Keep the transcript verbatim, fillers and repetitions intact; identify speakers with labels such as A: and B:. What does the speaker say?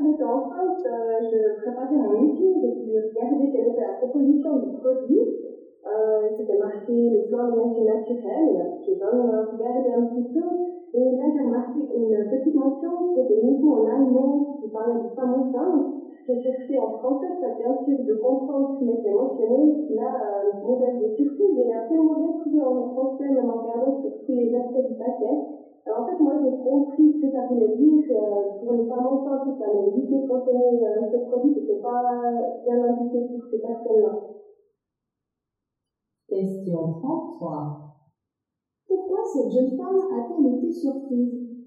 A: j'étais enceinte, euh, je préparais mon étude et puis je regardais quelle était la proposition du produit. Euh, C'était marqué le plan d'énergie naturelle. J'ai quand même regardé un petit peu. Et là, j'ai remarqué une petite mention qui était uniquement en allemand, qui parlait du fameux sein. J'ai cherché en français, ça bien sûr de comprendre ce qui m'était mentionné. Là, euh, mauvaise surprise, j'ai absolument rien trouvé en français, même en regardant sur tous les aspects du paquet. Alors en fait, moi j'ai compris ce que ça voulait dire euh, pour les femmes enceintes, il fallait éviter de consommer euh, ce produit qui n'était pas bien indiqué pour ces personnes-là.
B: Question trente-trois. Pourquoi cette jeune femme a-t-elle été surprise?